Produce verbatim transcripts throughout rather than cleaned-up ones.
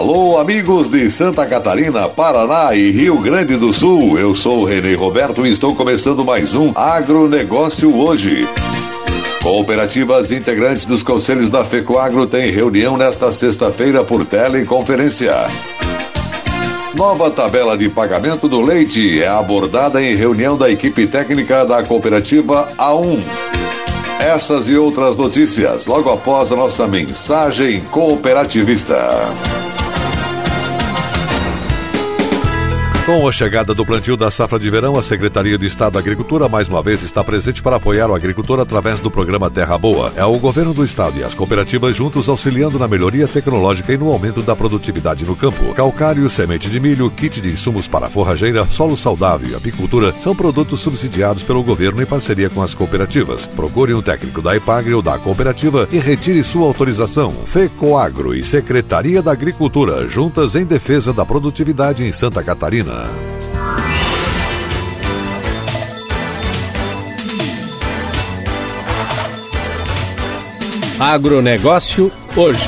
Alô, amigos de Santa Catarina, Paraná e Rio Grande do Sul. Eu sou o Renê Roberto e estou começando mais um Agronegócio Hoje. Cooperativas integrantes dos conselhos da FECOAGRO têm reunião nesta sexta-feira por teleconferência. Nova tabela de pagamento do leite é abordada em reunião da equipe técnica da cooperativa A um. Essas e outras notícias logo após a nossa mensagem cooperativista. Com a chegada do plantio da safra de verão, a Secretaria de Estado da Agricultura mais uma vez está presente para apoiar o agricultor através do programa Terra Boa. É o governo do estado e as cooperativas juntos auxiliando na melhoria tecnológica e no aumento da produtividade no campo. Calcário, semente de milho, kit de insumos para forrageira, solo saudável e apicultura são produtos subsidiados pelo governo em parceria com as cooperativas. Procure um técnico da EPAGRE ou da cooperativa e retire sua autorização. FECOAGRO e Secretaria da Agricultura, juntas em defesa da produtividade em Santa Catarina. Agronegócio Hoje.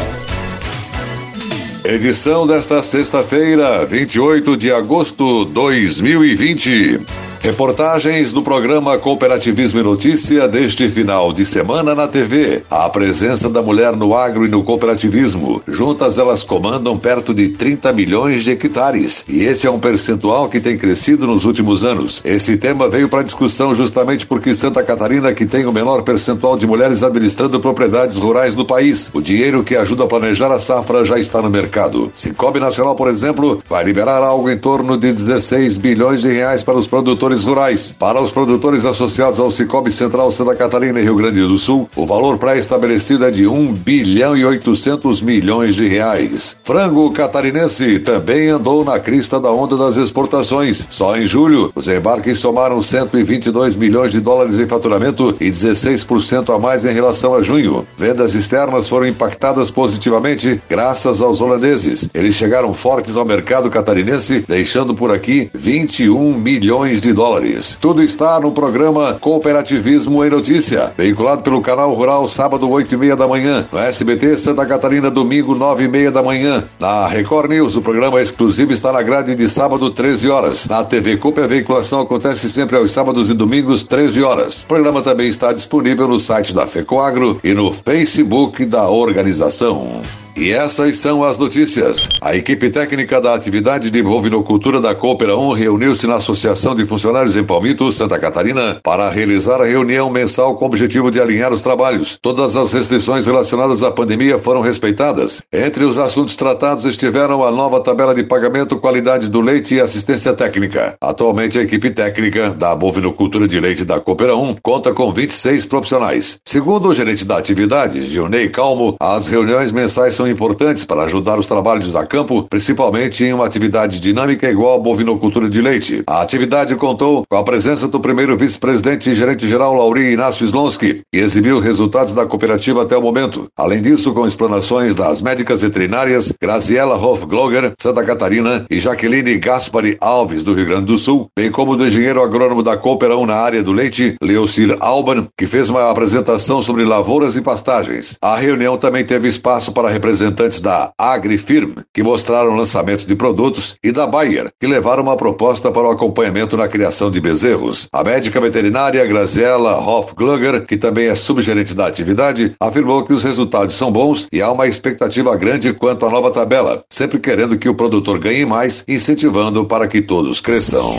Edição desta sexta-feira, vinte e oito de agosto de dois mil e vinte. Reportagens do programa Cooperativismo e Notícia deste final de semana na T V. A presença da mulher no agro e no cooperativismo. Juntas elas comandam perto de trinta milhões de hectares. E esse é um percentual que tem crescido nos últimos anos. Esse tema veio para discussão justamente porque Santa Catarina, que tem o menor percentual de mulheres administrando propriedades rurais do país. O dinheiro que ajuda a planejar a safra já está no mercado. Cicobi Nacional, por exemplo, vai liberar algo em torno de dezesseis bilhões de reais para os produtores rurais. Para os produtores associados ao Cicobi Central Santa Catarina e Rio Grande do Sul, o valor pré-estabelecido é de um bilhão e oitocentos milhões de reais. Frango catarinense também andou na crista da onda das exportações. Só em julho, os embarques somaram cento e vinte e dois milhões de dólares em faturamento e dezesseis por cento a mais em relação a junho. Vendas externas foram impactadas positivamente graças aos holandeses. Eles chegaram fortes ao mercado catarinense, deixando por aqui vinte e um milhões de dólares. Tudo está no programa Cooperativismo em Notícia, veiculado pelo Canal Rural sábado oito e meia da manhã, no S B T Santa Catarina domingo nove e meia da manhã. Na Record News, o programa exclusivo está na grade de sábado treze horas. Na T V Coop, a veiculação acontece sempre aos sábados e domingos treze horas. O programa também está disponível no site da FECOAGRO e no Facebook da organização. E essas são as notícias. A equipe técnica da atividade de bovinocultura da Coopera um reuniu-se na Associação de Funcionários em Palmito, Santa Catarina, para realizar a reunião mensal com o objetivo de alinhar os trabalhos. Todas as restrições relacionadas à pandemia foram respeitadas. Entre os assuntos tratados estiveram a nova tabela de pagamento, qualidade do leite e assistência técnica. Atualmente, a equipe técnica da bovinocultura de leite da Coopera um conta com vinte e seis profissionais. Segundo o gerente da atividade, Gilney Calmo, as reuniões mensais são importantes para ajudar os trabalhos a campo, principalmente em uma atividade dinâmica igual a bovinocultura de leite. A atividade contou com a presença do primeiro vice-presidente e gerente-geral Lauri Inácio Slonski, que exibiu resultados da cooperativa até o momento. Além disso, com explanações das médicas veterinárias Graziela Hofgloger, Santa Catarina, e Jaqueline Gaspari Alves, do Rio Grande do Sul, bem como do engenheiro agrônomo da Coopera um na área do leite, Leocir Alban, que fez uma apresentação sobre lavouras e pastagens. A reunião também teve espaço para representantes representantes da AgriFirm, que mostraram lançamentos de produtos, e da Bayer, que levaram uma proposta para o acompanhamento na criação de bezerros. A médica veterinária Graziela Hofgloger, que também é subgerente da atividade, afirmou que os resultados são bons e há uma expectativa grande quanto à nova tabela, sempre querendo que o produtor ganhe mais, incentivando para que todos cresçam.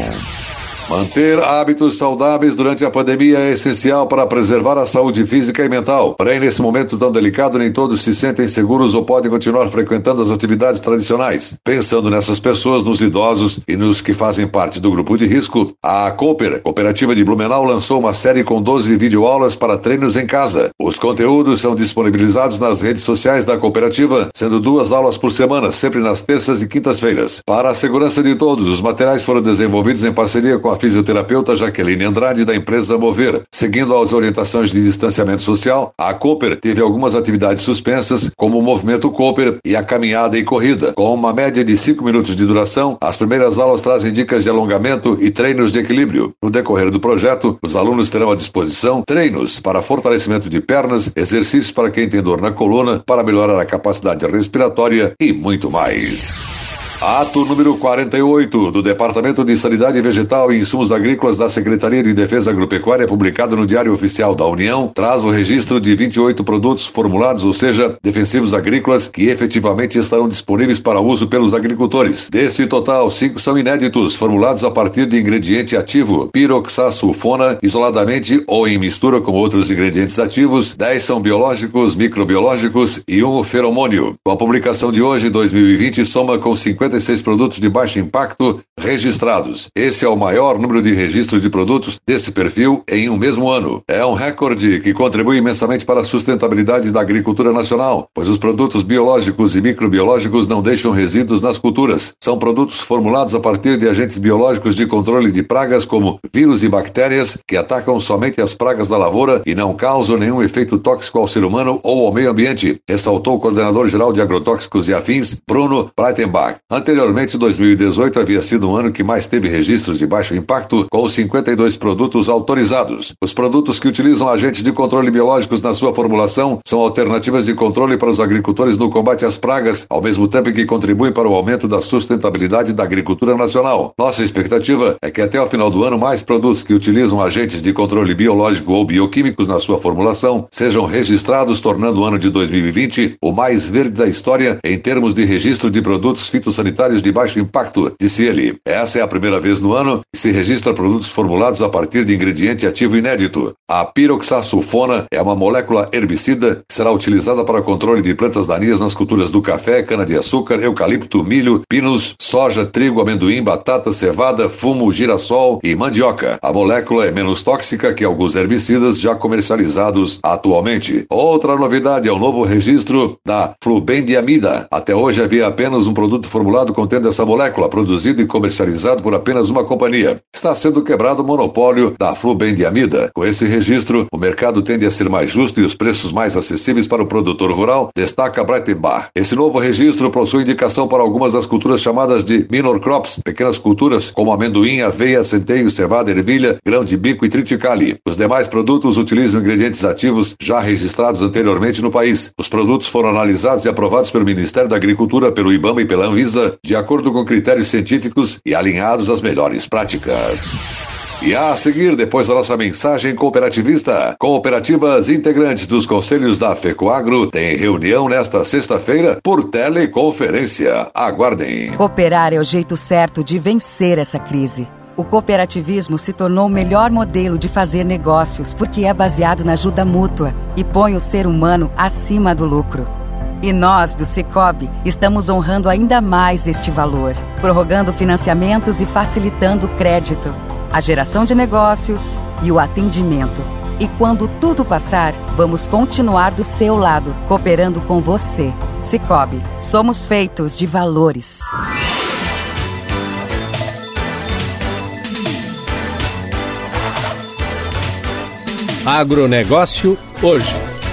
Manter hábitos saudáveis durante a pandemia é essencial para preservar a saúde física e mental. Porém, nesse momento tão delicado, nem todos se sentem seguros ou podem continuar frequentando as atividades tradicionais. Pensando nessas pessoas, nos idosos e nos que fazem parte do grupo de risco, a Cooper, Cooperativa de Blumenau, lançou uma série com doze videoaulas para treinos em casa. Os conteúdos são disponibilizados nas redes sociais da cooperativa, sendo duas aulas por semana, sempre nas terças e quintas-feiras. Para a segurança de todos, os materiais foram desenvolvidos em parceria com a fisioterapeuta Jaqueline Andrade, da empresa Mover. Seguindo as orientações de distanciamento social, a Cooper teve algumas atividades suspensas, como o movimento Cooper e a caminhada e corrida. Com uma média de cinco minutos de duração, as primeiras aulas trazem dicas de alongamento e treinos de equilíbrio. No decorrer do projeto, os alunos terão à disposição treinos para fortalecimento de pernas, exercícios para quem tem dor na coluna, para melhorar a capacidade respiratória e muito mais. Ato número quarenta e oito do Departamento de Sanidade Vegetal e Insumos Agrícolas da Secretaria de Defesa Agropecuária, publicado no Diário Oficial da União, traz o registro de vinte e oito produtos formulados, ou seja, defensivos agrícolas, que efetivamente estarão disponíveis para uso pelos agricultores. Desse total, cinco são inéditos, formulados a partir de ingrediente ativo, piroxasulfona, isoladamente ou em mistura com outros ingredientes ativos, dez são biológicos, microbiológicos e um feromônio. Com a publicação de hoje, dois mil e vinte, soma com cinquenta e seis produtos de baixo impacto registrados. Esse é o maior número de registros de produtos desse perfil em um mesmo ano. É um recorde que contribui imensamente para a sustentabilidade da agricultura nacional, pois os produtos biológicos e microbiológicos não deixam resíduos nas culturas. São produtos formulados a partir de agentes biológicos de controle de pragas como vírus e bactérias que atacam somente as pragas da lavoura e não causam nenhum efeito tóxico ao ser humano ou ao meio ambiente, ressaltou o coordenador-geral de agrotóxicos e afins, Bruno Breitenbach. Anteriormente, dois mil e dezoito havia sido um ano que mais teve registros de baixo impacto, com cinquenta e dois produtos autorizados. Os produtos que utilizam agentes de controle biológicos na sua formulação são alternativas de controle para os agricultores no combate às pragas, ao mesmo tempo que contribuem para o aumento da sustentabilidade da agricultura nacional. Nossa expectativa é que até o final do ano mais produtos que utilizam agentes de controle biológico ou bioquímicos na sua formulação sejam registrados, tornando o ano de dois mil e vinte o mais verde da história em termos de registro de produtos fitossanitários de baixo impacto, disse ele. Essa é a primeira vez no ano que se registra produtos formulados a partir de ingrediente ativo inédito. A piroxasulfona é uma molécula herbicida que será utilizada para controle de plantas daninhas nas culturas do café, cana-de-açúcar, eucalipto, milho, pinos, soja, trigo, amendoim, batata, cevada, fumo, girassol e mandioca. A molécula é menos tóxica que alguns herbicidas já comercializados atualmente. Outra novidade é o novo registro da flubendiamida. Até hoje havia apenas um produto formulado contendo essa molécula, produzido e comercializado por apenas uma companhia. Está sendo quebrado o monopólio da flubendiamida. Com esse registro, o mercado tende a ser mais justo e os preços mais acessíveis para o produtor rural, destaca Breitenbach. Esse novo registro possui indicação para algumas das culturas chamadas de minor crops, pequenas culturas como amendoim, aveia, centeio, cevada, ervilha, grão de bico e triticale. Os demais produtos utilizam ingredientes ativos já registrados anteriormente no país. Os produtos foram analisados e aprovados pelo Ministério da Agricultura, pelo IBAMA e pela Anvisa, de acordo com critérios científicos e alinhados às melhores práticas. E a seguir, depois da nossa mensagem cooperativista, cooperativas integrantes dos conselhos da FECOAGRO têm reunião nesta sexta-feira por teleconferência. Aguardem. Cooperar é o jeito certo de vencer essa crise. O cooperativismo se tornou o melhor modelo de fazer negócios porque é baseado na ajuda mútua e põe o ser humano acima do lucro. E nós, do Sicobi, estamos honrando ainda mais este valor, prorrogando financiamentos e facilitando o crédito, a geração de negócios e o atendimento. E quando tudo passar, vamos continuar do seu lado, cooperando com você. Sicobi, somos feitos de valores. Agronegócio hoje.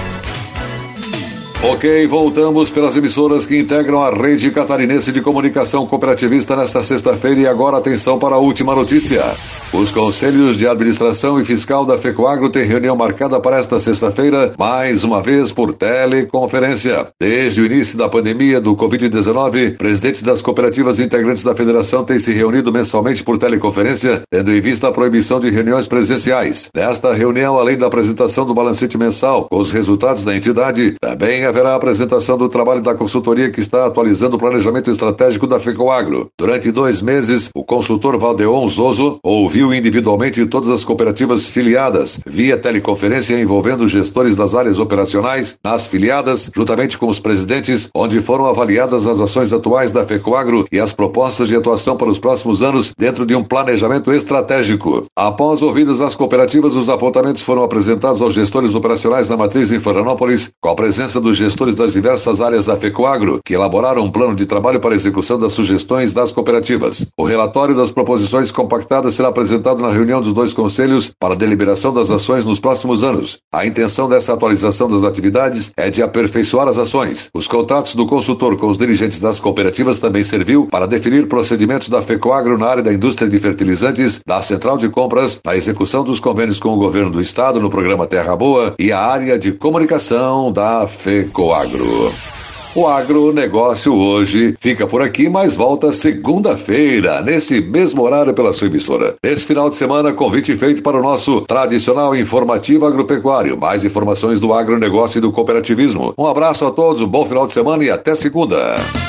Ok, voltamos pelas emissoras que integram a rede catarinense de comunicação cooperativista nesta sexta-feira e agora atenção para a última notícia. Os conselhos de administração e fiscal da FECOAGRO têm reunião marcada para esta sexta-feira, mais uma vez por teleconferência. Desde o início da pandemia do covid dezenove, presidentes das cooperativas integrantes da federação têm se reunido mensalmente por teleconferência, tendo em vista a proibição de reuniões presenciais. Nesta reunião, além da apresentação do balancete mensal com os resultados da entidade, também haverá a apresentação do trabalho da consultoria que está atualizando o planejamento estratégico da FECOAGRO. Durante dois meses, o consultor Valdeon Zoso ouviu individualmente todas as cooperativas filiadas, via teleconferência envolvendo gestores das áreas operacionais nas filiadas, juntamente com os presidentes, onde foram avaliadas as ações atuais da FECOAGRO e as propostas de atuação para os próximos anos dentro de um planejamento estratégico. Após ouvidas as cooperativas, os apontamentos foram apresentados aos gestores operacionais na matriz em Florianópolis, com a presença do os gestores das diversas áreas da FECOAGRO, que elaboraram um plano de trabalho para a execução das sugestões das cooperativas. O relatório das proposições compactadas será apresentado na reunião dos dois conselhos para a deliberação das ações nos próximos anos. A intenção dessa atualização das atividades é de aperfeiçoar as ações. Os contatos do consultor com os dirigentes das cooperativas também serviu para definir procedimentos da FECOAGRO na área da indústria de fertilizantes, da central de compras, na execução dos convênios com o governo do estado no programa Terra Boa e a área de comunicação da FECOAGRO. O agronegócio hoje fica por aqui, mas volta segunda-feira, nesse mesmo horário pela sua emissora. Nesse final de semana, convite feito para o nosso tradicional informativo agropecuário. Mais informações do agronegócio e do cooperativismo. Um abraço a todos, um bom final de semana e até segunda.